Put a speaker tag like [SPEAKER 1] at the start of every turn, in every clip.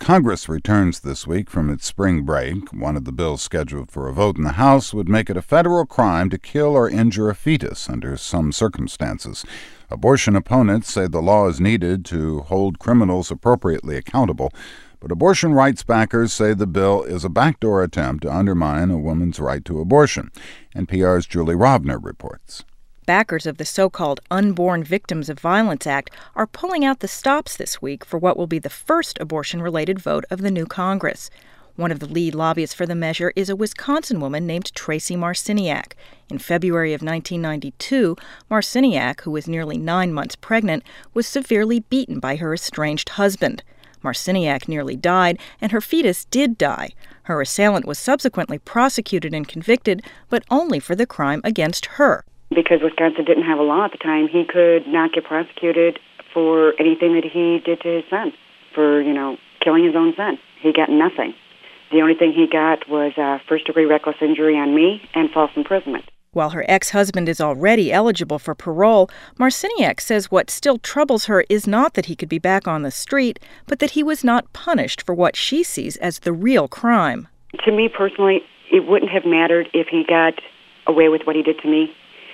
[SPEAKER 1] Congress returns this week from its spring break. One of the bills scheduled for a vote in the House would make it a federal crime to kill or injure a fetus under some circumstances. Abortion opponents say the law is needed to hold criminals appropriately accountable, but abortion rights backers say the bill is a backdoor attempt to undermine a woman's right to abortion. NPR's Julie Rovner reports.
[SPEAKER 2] Backers of the so-called Unborn Victims of Violence Act are pulling out the stops this week for what will be the first abortion-related vote of the new Congress. One of the lead lobbyists for the measure is a Wisconsin woman named Tracy Marciniak. In February of 1992, Marciniak, who was nearly 9 months pregnant, was severely beaten by her estranged husband. Marciniak nearly died, and her fetus did die. Her assailant was subsequently prosecuted and convicted, but only for the crime against her.
[SPEAKER 3] Because Wisconsin didn't have a law at the time, he could not get prosecuted for anything that he did to his son, for, killing his own son. He got nothing. The only thing he got was first-degree reckless injury on me and false imprisonment.
[SPEAKER 2] While her ex-husband is already eligible for parole, Marciniak says what still troubles her is not that he could be back on the street, but that he was not punished for what she sees as the real crime.
[SPEAKER 3] To me personally, it wouldn't have mattered if he got away with what he did to me.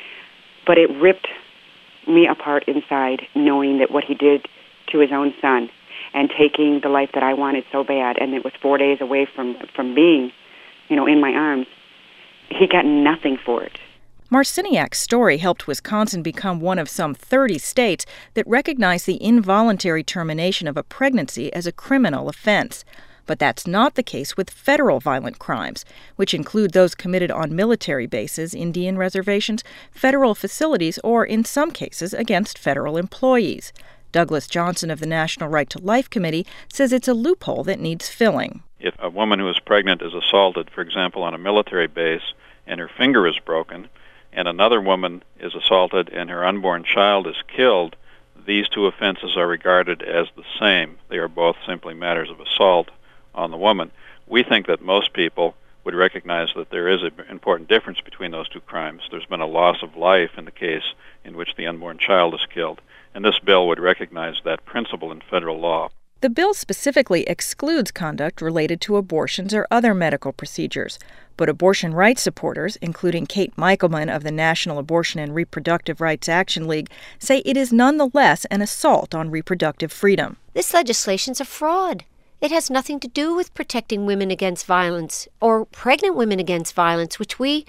[SPEAKER 3] But it ripped me apart inside, knowing that what he did to his own son and taking the life that I wanted so bad, and it was 4 days away from being, in my arms, he got nothing for it.
[SPEAKER 2] Marciniak's story helped Wisconsin become one of some 30 states that recognize the involuntary termination of a pregnancy as a criminal offense. But that's not the case with federal violent crimes, which include those committed on military bases, Indian reservations, federal facilities, or, in some cases, against federal employees. Douglas Johnson of the National Right to Life Committee says it's a loophole that needs filling.
[SPEAKER 4] If a woman who is pregnant is assaulted, for example, on a military base, and her finger is broken, and another woman is assaulted and her unborn child is killed, these two offenses are regarded as the same. They are both simply matters of assault on the woman. We think that most people would recognize that there is an important difference between those two crimes. There's been a loss of life in the case in which the unborn child is killed, and this bill would recognize that principle in federal law.
[SPEAKER 2] The bill specifically excludes conduct related to abortions or other medical procedures, but abortion rights supporters, including Kate Michelman of the National Abortion and Reproductive Rights Action League, say it is nonetheless an assault on reproductive freedom.
[SPEAKER 5] This legislation's a fraud. It has nothing to do with protecting women against violence or pregnant women against violence, which we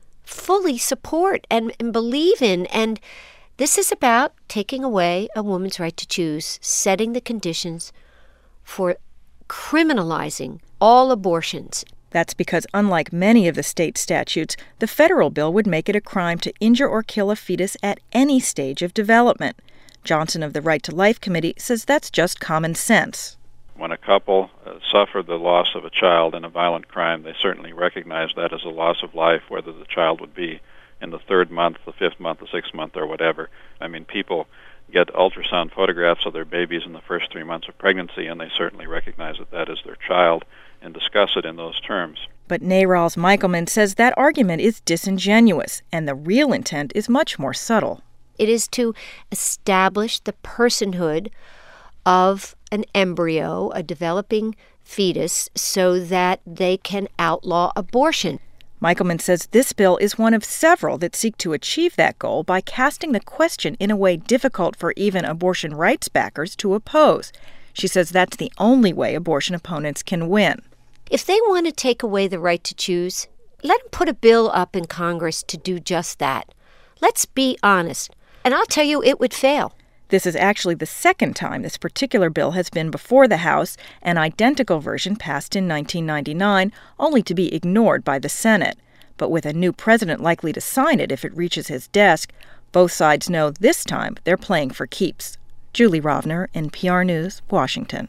[SPEAKER 5] fully support and believe in. And this is about taking away a woman's right to choose, setting the conditions for criminalizing all abortions.
[SPEAKER 2] That's because, unlike many of the state statutes, the federal bill would make it a crime to injure or kill a fetus at any stage of development. Johnson of the Right to Life Committee says that's just common sense.
[SPEAKER 4] When a couple suffer the loss of a child in a violent crime, they certainly recognize that as a loss of life, whether the child would be in the 3rd month, the 5th month, the 6th month, or whatever. I mean, people get ultrasound photographs of their babies in the first 3 months of pregnancy, and they certainly recognize that that is their child and discuss it in those terms.
[SPEAKER 2] But NARAL's Michelman says that argument is disingenuous, and the real intent is much more subtle.
[SPEAKER 5] It is to establish the personhood of an embryo, a developing fetus, so that they can outlaw abortion.
[SPEAKER 2] Michelman says this bill is one of several that seek to achieve that goal by casting the question in a way difficult for even abortion rights backers to oppose. She says that's the only way abortion opponents can win.
[SPEAKER 5] If they want to take away the right to choose, let them put a bill up in Congress to do just that. Let's be honest. And I'll tell you, it would fail.
[SPEAKER 2] This is actually the second time this particular bill has been before the House, an identical version passed in 1999, only to be ignored by the Senate. But with a new president likely to sign it if it reaches his desk, both sides know this time they're playing for keeps. Julie Rovner, NPR News, Washington.